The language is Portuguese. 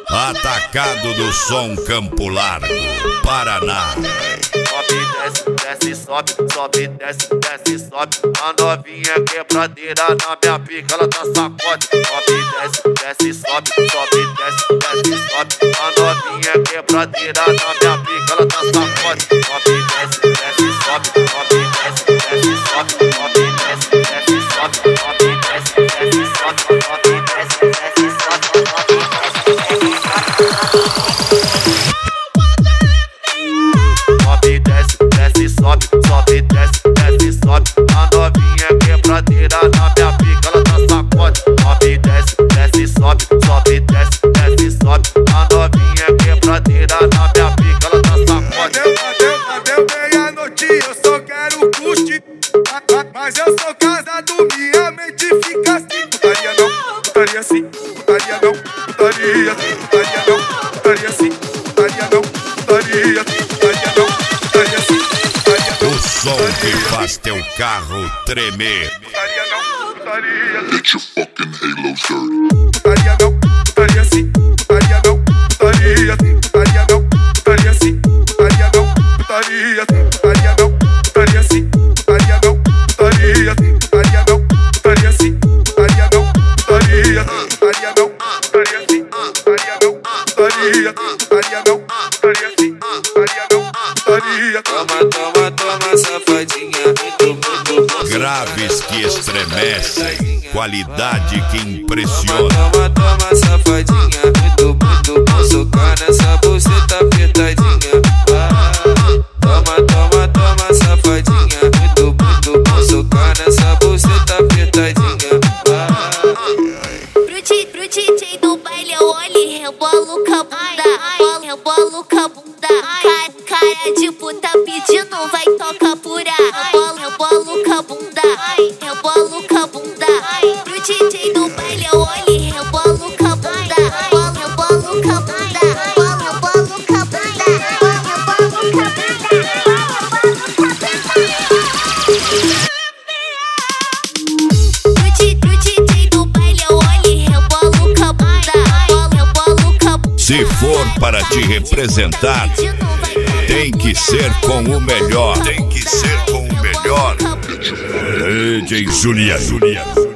Atacado do Som Campo Largo, Paraná. Sobe, desce, sobe, sobe, desce, sobe. A novinha quebradeira na minha pica, ela tá sacode. Sobe, desce, sobe, sobe, desce, sobe. A novinha quebradeira na minha pica, ela tá sacode. Sobe, desce, sobe, sobe, desce, sobe. Sobe, desce, sobe, sobe, desce, sobe. Sobe, desce, sobe, sobe, sobe, sobe, desce, sobe. A novinha quebradeira na minha pica, ela tá sacode. Sobe, desce, sobe, sobe, desce, sobe. A novinha quebradeira na minha pica, ela tá sacode. Deu meia-noite, eu só quero curtir. Mas eu sou casado, minha mente fica assim. Putaria não, putaria sim, putaria não, putaria sim, putaria não, putaria sim, putaria não, putaria sim, putaria não, putaria sim. O som que faz teu carro tremer. Putaria não, putaria. Get your fucking halos dirty. Putaria não, putaria sim, putaria não, putaria sim, putaria não, putaria sim, putaria não, putaria sim, putaria não, putaria sim, putaria não, putaria sim, putaria não, putaria sim, putaria não, putaria sim, putaria não, putaria sim, putaria não, putaria sim, putaria não, putaria sim, putaria não, putaria. Toma, safadinha, muito bom. Graves que estremecem, qualidade que impressiona. Toma, safadinha, muito bom. Socar nessa buceta apertadinha. Toma, safadinha, muito bom. Socar nessa buceta apertadinha. Pro DJ do baile eu olho e rebolo com a bunda. Rebolo com a bunda. Cara de puta pedindo, vai tocar pura. Rebolo com a bunda. Rebolo com a bunda. Pro DJ do baile eu olho e rebolo com a bunda. Rebolo com a bunda. Rebolo com a bunda. Rebolo com a bunda. Se for para te representar, tem que ser com o melhor. Tem que ser com o melhor. DJ Juliano.